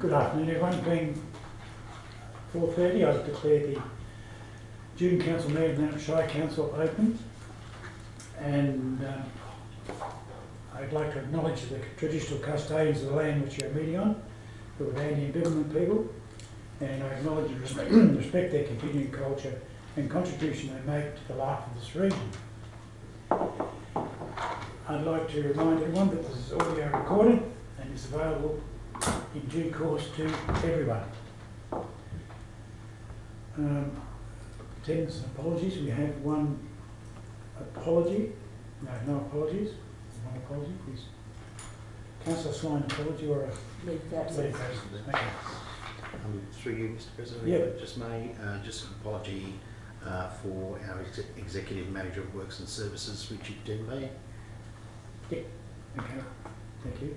Good afternoon everyone. Being 4:30, I declare the June Council meeting of Mount Shire Council open, and I'd like to acknowledge the traditional custodians of the land which we are meeting on, the Wurundjeri and Bibbulmun people, and I acknowledge and respect their continuing culture and contribution they make to the life of this region. I'd like to remind everyone that this is audio recorded and is available in due course to everyone. Attendance and apologies. We have one apology. No apologies. One apology, please. Councillor Sline, apology or a leave of absence. Okay. Through you, Mr. President, yeah. Just an apology for our Executive Manager of Works and Services, Richard Denby. Yeah. Okay. Thank you.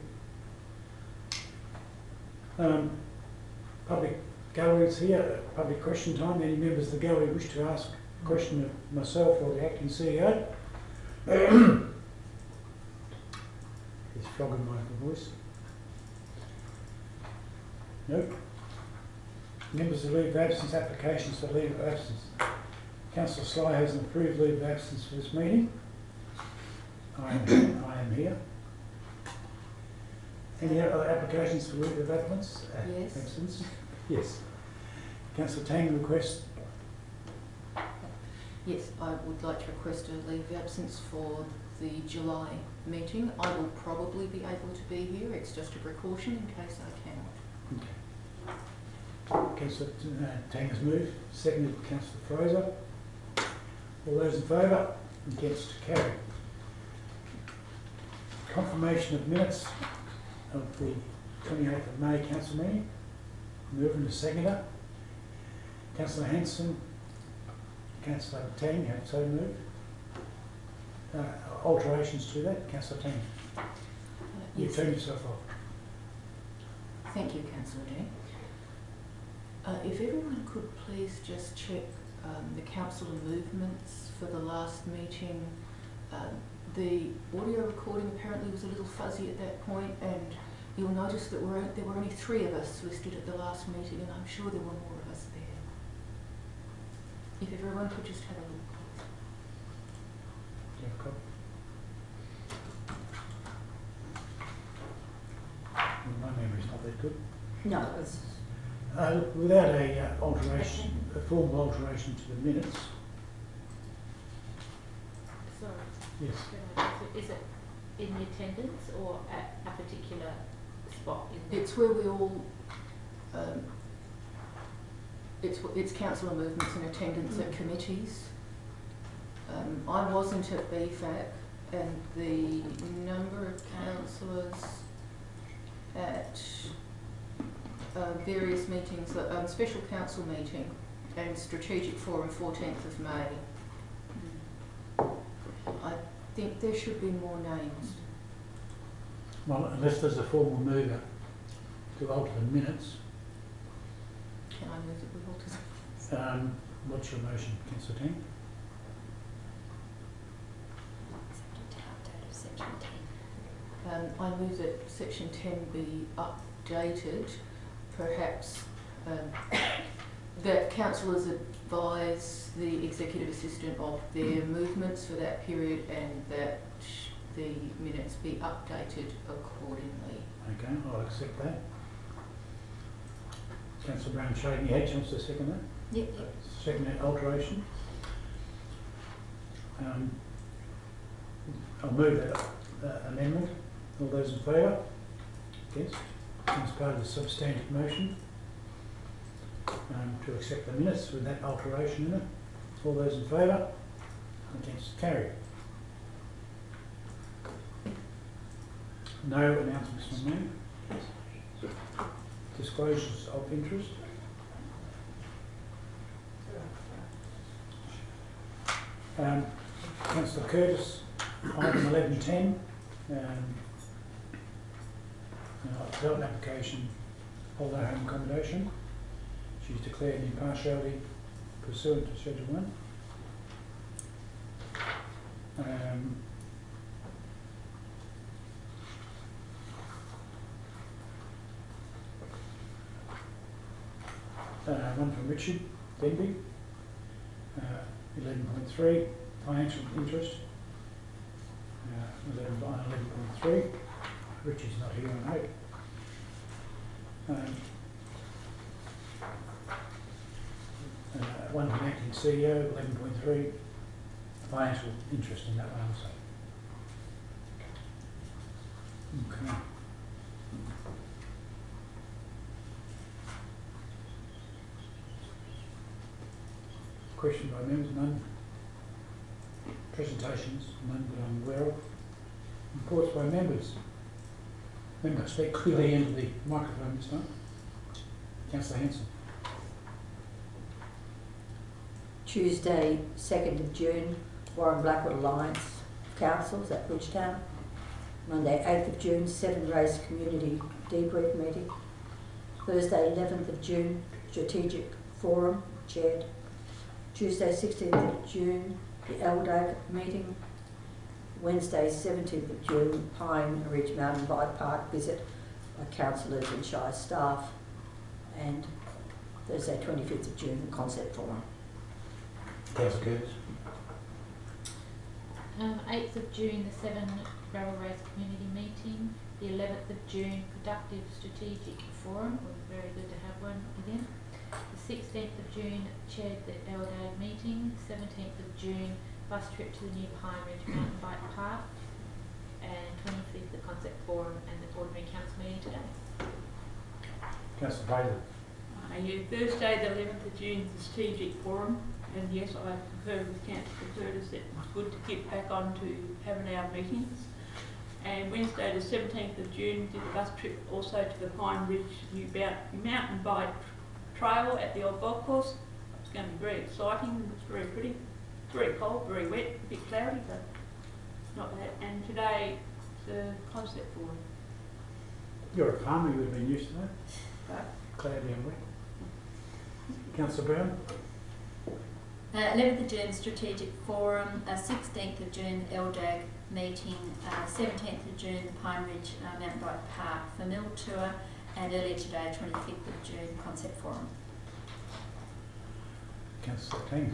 Public galleries here. Public question time. Any members of the gallery wish to ask a question of myself or the acting CEO? There's frog in my voice. Nope. Members of leave of absence applications for leave of absence. Councillor Sly has an approved leave of absence for this meeting. I am here. Any other applications for leave of absence? Yes. Absence? Yes. Councillor Tang requests. Yes, I would like to request a leave of absence for the July meeting. I will probably be able to be here. It's just a precaution in case I cannot. Okay. Councillor Tang has moved. Seconded Councillor Fraser. All those in favour? Against? Carried. Confirmation of minutes of the 28th of May council meeting. Moving to seconder. Councillor Hanson, Councillor Tang have so moved. Alterations to that, Councillor Tang. You Yes. turn yourself off. Thank you, Councillor Dean. If everyone could please just check the councillor movements for the last meeting. The audio recording apparently was a little fuzzy at that point, and you'll notice that there were only 3 of us listed at the last meeting, and I'm sure there were more of us there. If everyone could just have a look. Do you have a copy? My memory's not that good. No, it was. Without a formal alteration to the minutes. Sorry, Yes. is it in the attendance or at a particular spot? It's where we all. It's councillor movements and attendance at committees. I wasn't at BFAC, and the number of councillors at various meetings, special council meeting and strategic forum 14th of May. I think there should be more names. Well, unless there's a formal mover to alter the minutes. Can I move that we alter them? What's your motion, Councillor Tang? I move that section 10 be updated, perhaps that councillors advise the executive assistant of their movements for that period and that the minutes be updated accordingly. Okay, I'll accept that. Councillor Brown shaking your head, wants to second that? Yep. Second that alteration. I'll move that amendment. All those in favour? Against? As part of the substantive motion to accept the minutes with that alteration in it. All those in favour? Against? Carried. No announcements from me. Disclosures of interest. Councillor Curtis, item 11.10, development application, holiday home accommodation. She's declared impartiality pursuant to Schedule 1. one from Richard Denby. 11.3, financial interest. 11.3, Richard's not here on 8. One from acting CEO, 11.3, financial interest in that one also. Okay. Question by members, none. Presentations, none that I'm aware of. Reports by members. Member, speak clearly into the microphone this time. Councillor Hanson. Tuesday, 2nd of June, Warren Blackwood Alliance Councils at Bridgetown. Monday, 8th of June, Seven Race Community Debrief Meeting. Thursday, 11th of June, Strategic Forum, chaired. Tuesday, 16th of June, the LDAG meeting. Wednesday, 17th of June, Pine Ridge Mountain Bike Park visit by councillors and Shire staff. And Thursday, 25th of June, the Concept Forum. Councillor Curtis. 8th of June, the Seven Gravel Race Community Meeting. The 11th of June, Productive Strategic Forum. It was very good to have one again. The 16th of June, chaired the LDAG meeting. 17th of June, bus trip to the new Pine Ridge Mountain Bike Park. And 25th, the Concept Forum and the Ordinary Council meeting today. Councillor Fraser. Thursday, the 11th of June, the Strategic Forum. And yes, I concur with Councillor Curtis that it's good to get back on to having our meetings. And Wednesday, the 17th of June, did a bus trip also to the Pine Ridge New Mountain Bike Trail at the old golf course. It's going to be very exciting. It's very pretty. It's very cold, very wet, a bit cloudy, but not bad. And today, the Concept Forum. You're a farmer, you would have been used to that. Right. Cloudy and wet. Councillor Brown. 11th of June, Strategic Forum. 16th of June, LDAG meeting. 17th of June, Pine Ridge Mountain Bike Park Famil Tour. And earlier today, 25th of June, Concept Forum. Councillor King.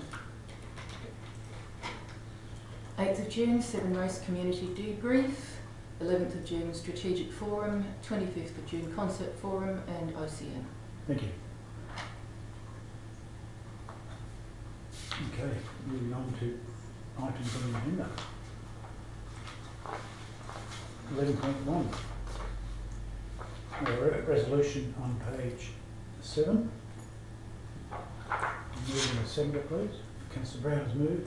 8th of June, Seven Race Community Debrief. 11th of June, Strategic Forum. 25th of June, Concept Forum and OCN. Thank you. Okay, moving on to items on the agenda. 11.1. Resolution on page 7. Moving the seconder, please. Councillor Brown has moved.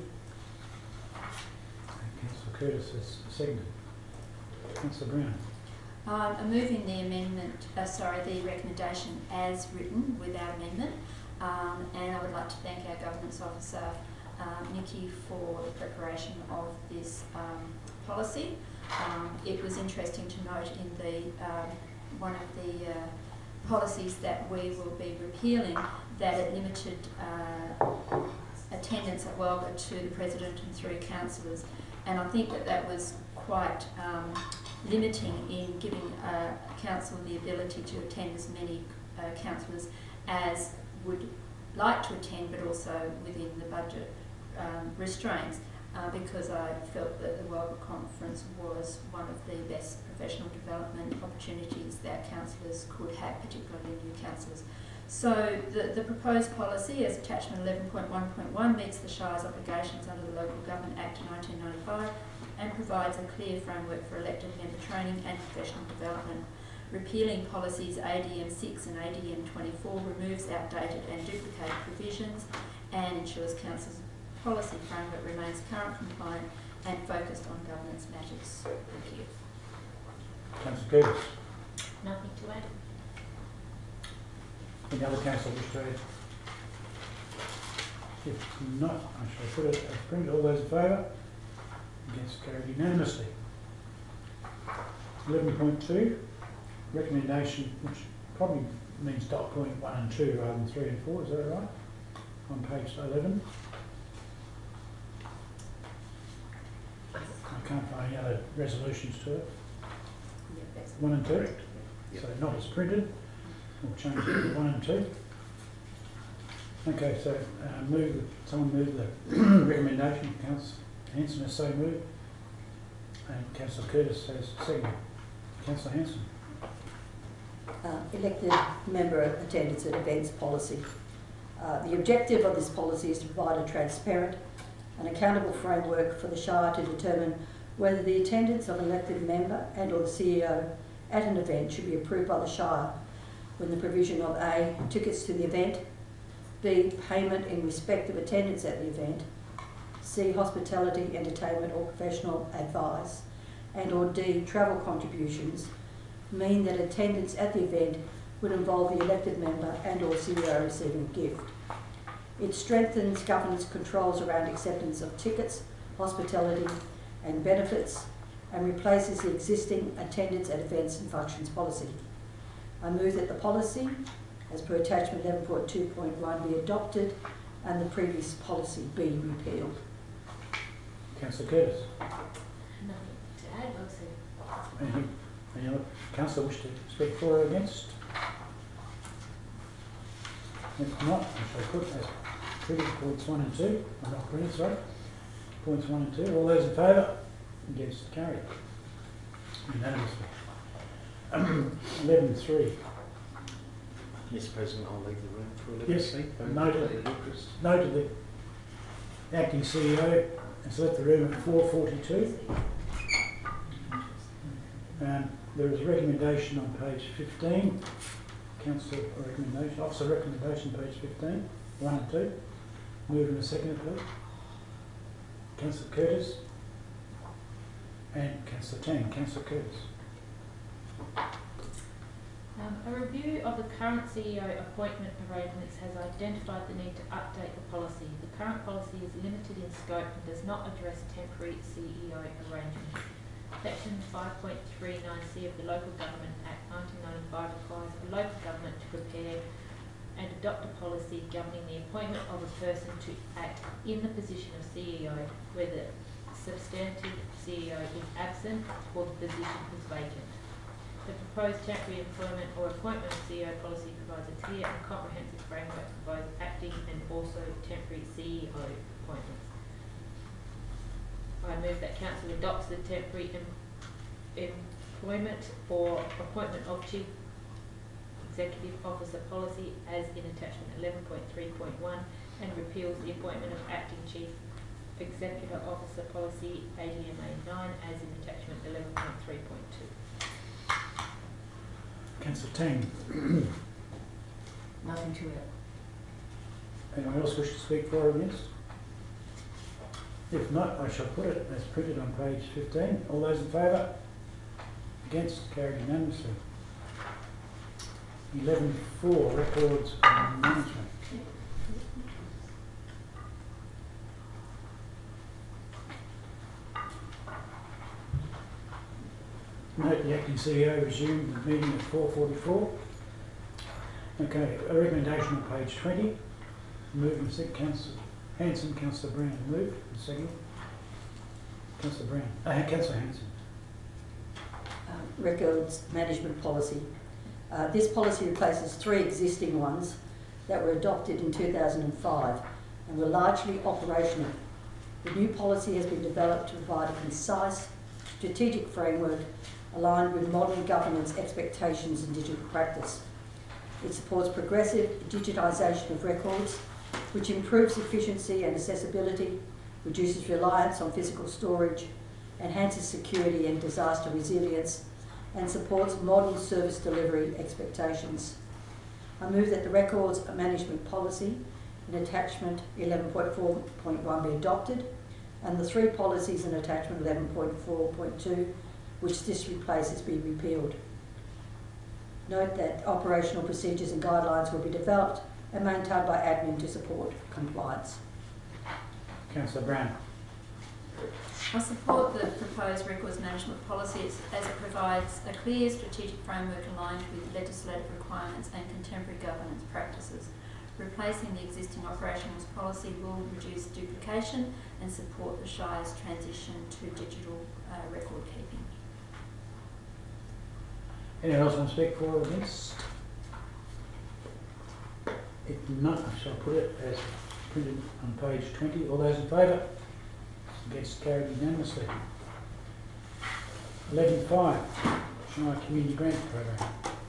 And Councillor Curtis has seconded. Councillor Brown. I'm moving the the recommendation as written without amendment. And I would like to thank our Governance Officer, Nikki, for the preparation of this policy. It was interesting to note in the one of the policies that we will be repealing that it limited attendance at Wagga to the President and 3 councillors. And I think that that was quite limiting in giving council the ability to attend as many councillors as would like to attend, but also within the budget restraints, because I felt that the Wagga Conference was one of the best professional development opportunities that councillors could have, particularly new councillors. So the proposed policy as attachment 11.1.1 meets the Shire's obligations under the Local Government Act 1995 and provides a clear framework for elected member training and professional development. Repealing policies ADM 6 and ADM 24 removes outdated and duplicated provisions and ensures Council's policy framework remains current, compliant and focused on governance matters. Thank you. Councillor Curtis. Nothing to add. Any other councillor wish to add? If not, I shall put it as printed. All those in favour? Against, carried unanimously. 11.2. Recommendation, which probably means dot point 1 and 2 rather than 3 and 4, is that right? On page 11. I can't find any other resolutions to it. 1 and 2? Correct. Yep. So not as printed. We'll change it to 1 and 2. Okay, so someone move the recommendation, Councillor Hanson has so moved, and Councillor Curtis has seconded. Councillor Hanson. Elected member attendance at events policy. The objective of this policy is to provide a transparent and accountable framework for the Shire to determine whether the attendance of an elected member and or the CEO at an event should be approved by the Shire when the provision of A, tickets to the event, B, payment in respect of attendance at the event, C, hospitality, entertainment or professional advice, and or D, travel contributions, mean that attendance at the event would involve the elected member and or CEO receiving a gift. It strengthens governance controls around acceptance of tickets, hospitality and benefits, and replaces the existing attendance at events and functions policy. I move that the policy, as per attachment 11.2.1, be adopted and the previous policy be repealed. Councillor Curtis. Nothing to add, Lucy. Any other councillor wish to speak for or against? If not, I shall put as previous points 1 and 2. I'm not green, sorry. Points 1 and 2. All those in favour? Against? Carried. Unanimously. 11.3. Mr. President, I'll leave the room for 11. Yes, noted the acting CEO has left the room at 4:42. There is a recommendation on page 15. Council recommendation, officer recommendation, page 15, 1 and 2. Move in a second, please. Councillor Curtis and Councillor Tang. Councillor Curtis. A review of the current CEO appointment arrangements has identified the need to update the policy. The current policy is limited in scope and does not address temporary CEO arrangements. Section 5.39C of the Local Government Act 1995 requires a local government to prepare and adopt a policy governing the appointment of a person to act in the position of CEO where the substantive CEO is absent or the position is vacant. The proposed temporary employment or appointment of CEO policy provides a clear and comprehensive framework for both acting and also temporary CEO appointments. I move that Council adopts the temporary employment or appointment of Chief Executive Officer policy as in attachment 11.3.1 and repeals the appointment of acting Chief Executive Officer policy ADMA 9 as in attachment 11.3.2. Councillor Tang. Nothing to add. Anyone else wish to speak for or against? If not, I shall put it as printed on page 15. All those in favour? Against? Carried unanimously. 11.4, records and management. Note the acting CEO resumed the meeting at 4:44. Okay, a recommendation on page 20. Move and second, Councillor Hanson, Councillor Brown. Move and second. Councillor Brown. Councillor Hanson. Records management policy. This policy replaces 3 existing ones that were adopted in 2005 and were largely operational. The new policy has been developed to provide a concise, strategic framework aligned with modern governance expectations and digital practice. It supports progressive digitisation of records, which improves efficiency and accessibility, reduces reliance on physical storage, enhances security and disaster resilience, and supports modern service delivery expectations. I move that the records management policy in attachment 11.4.1 be adopted and the 3 policies in attachment 11.4.2 which this replaces be repealed. Note that operational procedures and guidelines will be developed and maintained by admin to support compliance. Councillor Brown. I support the proposed records management policy as it provides a clear strategic framework aligned with legislative requirements and contemporary governance practices. Replacing the existing operations policy will reduce duplication and support the Shire's transition to digital record keeping. Anyone else want to speak for or against? If If not, I shall put it as printed on page 20. All those in favour? Against, carried unanimously. 11.5, Shire Community Grant Program.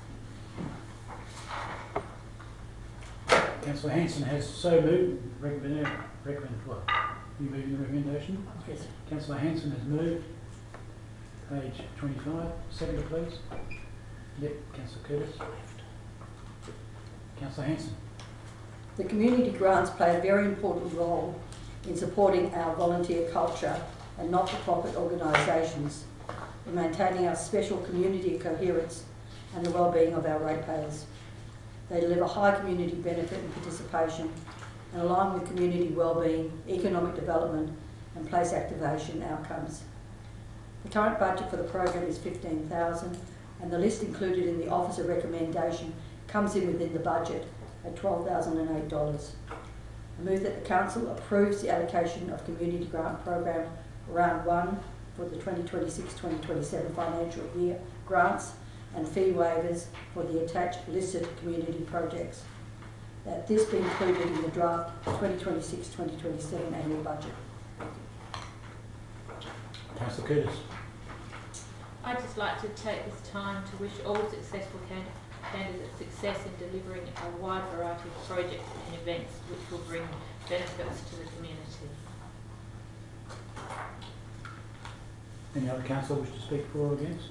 Councillor Hanson has so moved. Recommend what? You moving the recommendation? Yes. Councillor Hanson has moved. Page 25. Seconder, please. Yep, Councillor Curtis. Councillor Hanson. The community grants play a very important role in supporting our volunteer culture and not-for-profit organisations, in maintaining our special community coherence and the well-being of our ratepayers. They deliver high community benefit and participation and align with community well-being, economic development and place activation outcomes. The current budget for the program is $15,000 and the list included in the officer recommendation comes in within the budget at $12,008. I move that the Council approves the allocation of Community Grant Program Round 1 for the 2026-2027 financial year grants and fee waivers for the attached listed community projects. That this be included in the draft 2026-2027 annual budget. Councillor Curtis. I'd just like to take this time to wish all successful candidates success in delivering a wide variety of projects and events which will bring benefits to the community. Any other councillor wish to speak for or against?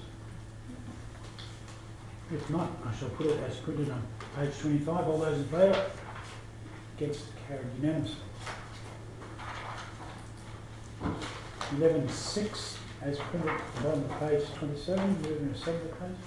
If not, I shall put it as printed on page 25. All those in favour? Against, carried unanimously. 11.6 as printed at the bottom of page 27. Moving to second page.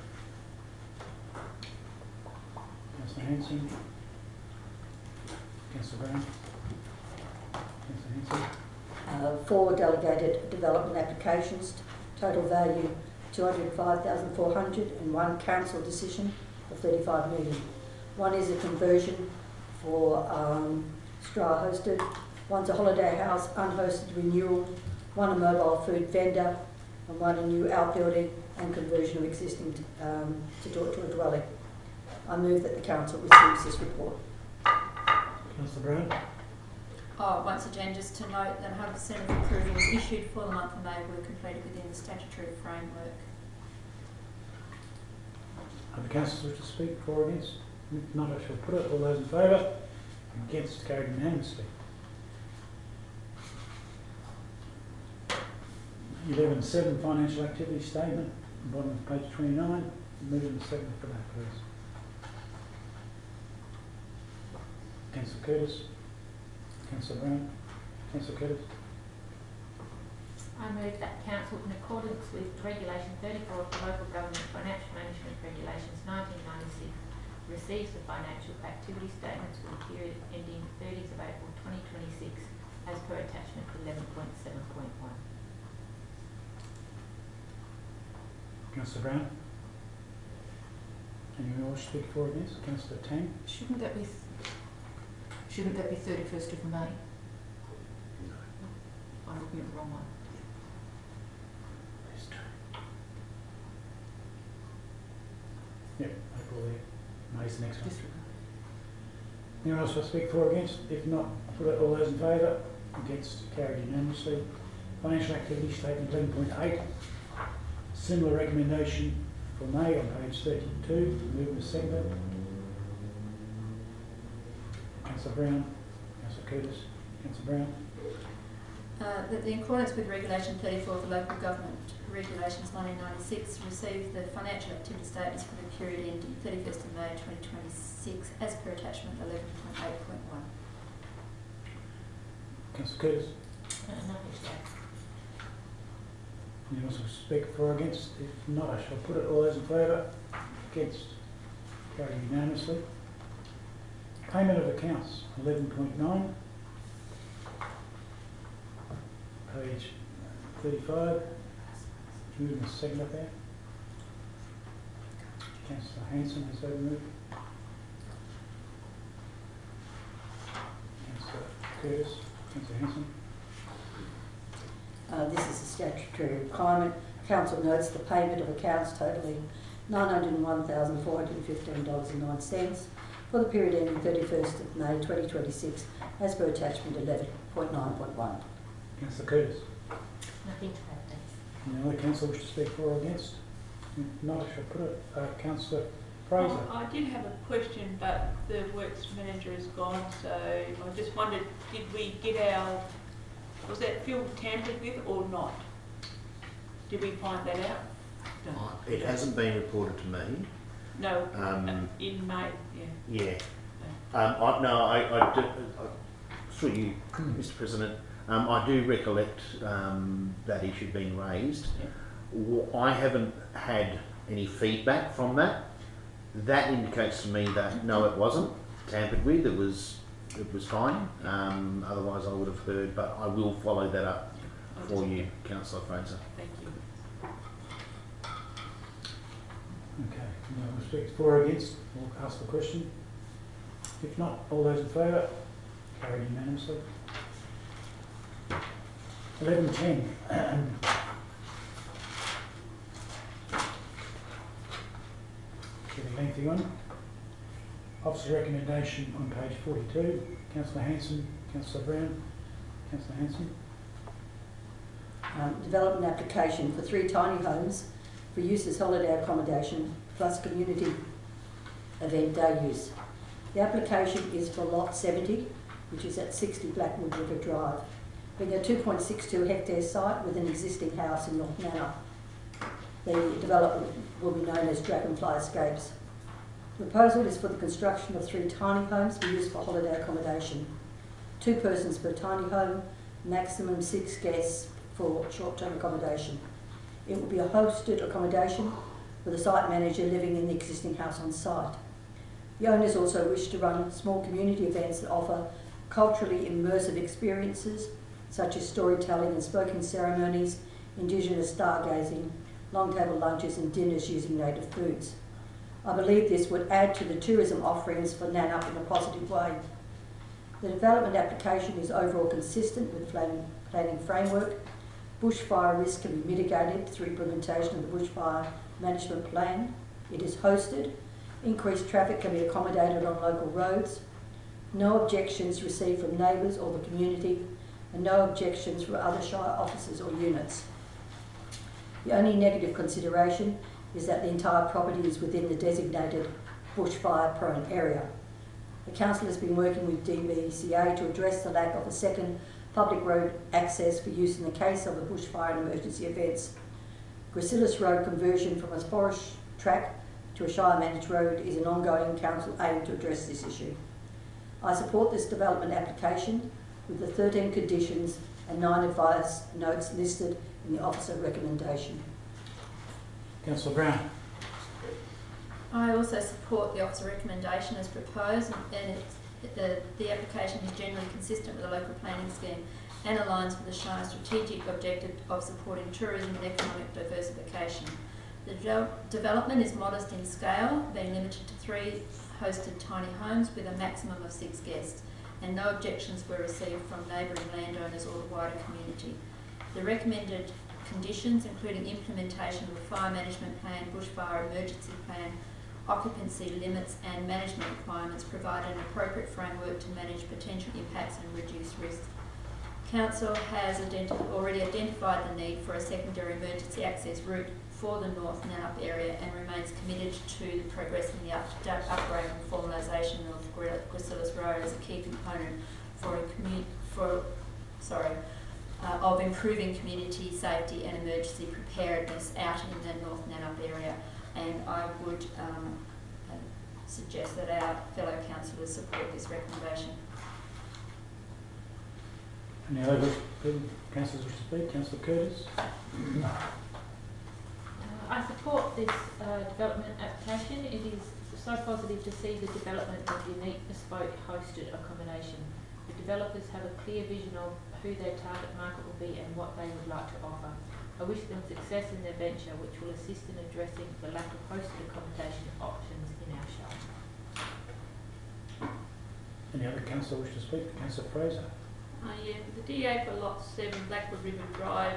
Councillor Hanson. Councillor Brown. Councillor Hanson. 4 delegated development applications, total value $205,400, and 1 council decision of $35 million. 1 is a conversion for Stra hosted, 1's a holiday house unhosted renewal, 1 a mobile food vendor, and 1 a new outbuilding and conversion of existing to a dwelling. I move that the council receives this report. Councillor Brown. Once again, just to note that 100% of approvals issued for the month of May were completed within the statutory framework. Other councillors wish to speak for or against? If not, I shall put it. All those in favour? Against, carried unanimously. 11.7 financial activity statement, bottom of page 29. Moving to second for that, please. Councillor Curtis. Councillor Brown. Councillor Curtis. I move that Council, in accordance with Regulation 34 of the Local Government Financial Management Regulations 1996, receives the financial activity statements for the period ending 30th of April 2026 as per attachment 11.7.1. Councillor Brown. Anyone else speak for or against? Councillor Tang. Shouldn't that be 31st of May? No. I'm looking at the wrong one. There's 2. Yep, April there. May's the next one. Disregard. Anyone else want to speak for or against? If not, put it. All those in favour? Against, carried unanimously. Financial activity statement 11.8. Similar recommendation for May on page 32. Moving to seconder. Councillor Brown. Councillor Curtis. Councillor Brown. That in accordance with Regulation 34 of the Local Government Regulations 1996, receive the financial activity statements for the period ending 31st of May 2026 as per attachment 11.8.1. Councillor Curtis. Nothing to add. Anyone else want to speak for or against? If not, I shall put it. All those in favour? Against, carried unanimously. Payment of accounts 11.9. Page 35. Moving the second up there. Councillor Hanson has so moved. Councillor Curtis. Councillor Hanson. This is a statutory requirement. Council notes the payment of accounts totalling $901,415.09 for the period ending 31st of May 2026 as per attachment 11.9.1. Councillor Curtis. Nothing to add, thanks. Any other councillor wish to speak for or against? If not, I shall put it. Councillor Fraser. I did have a question, but the works manager is gone, so I just wondered, did we get was that field tampered with or not? Did we find that out? It hasn't been reported to me. No, in May, yeah. Yeah. Through you, Mr. President, I do recollect that issue being raised. I haven't had any feedback from that. That indicates to me that no, it wasn't tampered with. It was fine. Otherwise, I would have heard. But I will follow that up for you, Councillor Fraser. Thank you. Okay. No one speaks for or against. We'll ask the question. If not, all those in favour? Carried unanimously. 11.10. Getting lengthy one. Officer recommendation on page 42. Councillor Hanson, Councillor Brown. Councillor Hanson. Development application for 3 tiny homes for use as holiday accommodation plus community event day use. The application is for lot 70, which is at 60 Blackwood River Drive, being a 2.62 hectare site with an existing house in North Manor. The development will be known as Dragonfly Escapes. The proposal is for the construction of 3 tiny homes for use for holiday accommodation. 2 persons per tiny home, maximum 6 guests for short-term accommodation. It will be a hosted accommodation with a site manager living in the existing house on site. The owners also wish to run small community events that offer culturally immersive experiences such as storytelling and smoking ceremonies, Indigenous stargazing, long table lunches and dinners using native foods. I believe this would add to the tourism offerings for Nannup in a positive way. The development application is overall consistent with the planning framework. Bushfire risk can be mitigated through implementation of the bushfire management plan. It is hosted. Increased traffic can be accommodated on local roads. No objections received from neighbours or the community, and no objections from other Shire officers or units. The only negative consideration is that the entire property is within the designated bushfire-prone area. The Council has been working with DBCA to address the lack of a second public road access for use in the case of a bushfire and emergency events. Gracillus Road conversion from a forest track to a Shire managed road is an ongoing Council aim to address this issue. I support this development application with the 13 conditions and 9 advice notes listed in the officer recommendation. Councillor Brown. I also support the officer recommendation as proposed, and the application is generally consistent with the local planning scheme and aligns with the Shire's strategic objective of supporting tourism and economic diversification. The development is modest in scale, being limited to 3 hosted tiny homes with a maximum of 6 guests, and no objections were received from neighbouring landowners or the wider community. The recommended conditions, including implementation of a fire management plan, bushfire emergency plan, occupancy limits and management requirements, provide an appropriate framework to manage potential impacts and reduce risks. Council has already identified the need for a secondary emergency access route for the North Nannup area and remains committed to progressing the upgrade and formalisation of Gracillus Road as a key component of improving community safety and emergency preparedness out in the North Nannup area. And I would suggest that our fellow councillors support this recommendation. Any other councillors wish to speak? Councillor Curtis. I support this development application. It is so positive to see the development of unique bespoke hosted accommodation. The developers have a clear vision of who their target market will be and what they would like to offer. I wish them success in their venture, which will assist in addressing the lack of hosted accommodation options in our Shire. Any other councillor wish to speak? Councillor Fraser. Yeah, the DA for lot 7 Blackwood River Drive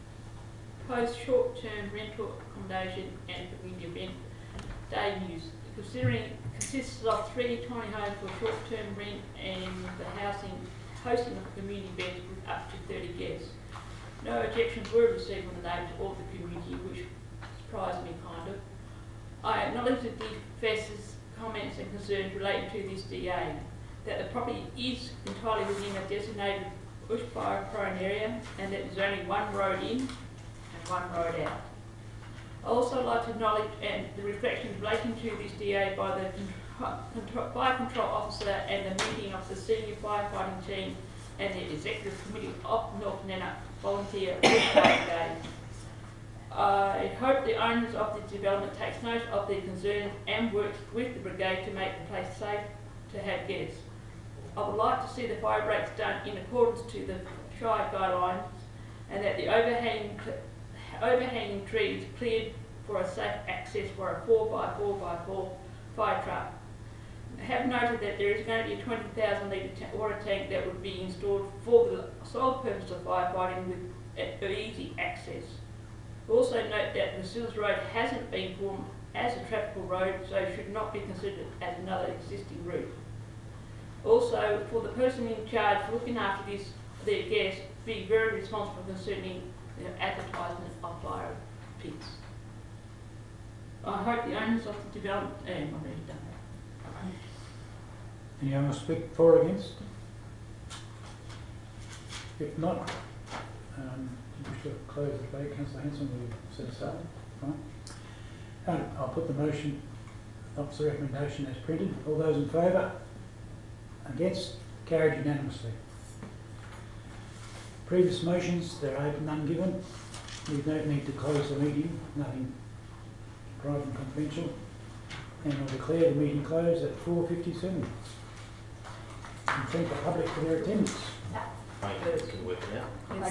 proposed short-term rental accommodation and community event day use consists of 3 tiny homes for short-term rent and the hosting of community beds with up to 30 guests. No objections were received from the neighbours or the community, which surprised me kind of. I acknowledge that the FES's comments and concerns relating to this DA, that the property is entirely within a designated bushfire-prone area and that there's only one road in and one road out. I also like to acknowledge the reflections relating to this DA by the Fire Control Officer and the meeting of the senior firefighting team and the Executive Committee of North Nenagh Volunteer Fire Brigade. I hope the owners of the development takes note of their concerns and works with the brigade to make the place safe to have guests. I would like to see the fire breaks done in accordance to the Shire guidelines and that the overhanging trees cleared for a safe access for a 4x4x4 fire truck. I have noted that there is going to be a 20,000 litre water tank that would be installed for the sole purpose of firefighting with easy access. Also note that the Sills Road hasn't been formed as a trafficable road, so should not be considered as another existing route. Also, for the person in charge for looking after their guests, be very responsible concerning the advertisement of fire pits. I hope the owners of the development, I've already done that. Anyone want to speak for or against? If not, you wish to close the debate, Councillor Hanson, will you set us up? Fine. I'll put the motion, officer recommendation as printed. All those in favour? Against? Carried unanimously. Previous motions, there are none given. We don't need to close the meeting, nothing private and confidential. And I'll declare the meeting closed at 4:57. And thank the public for their attendance. Thank you, it's working out.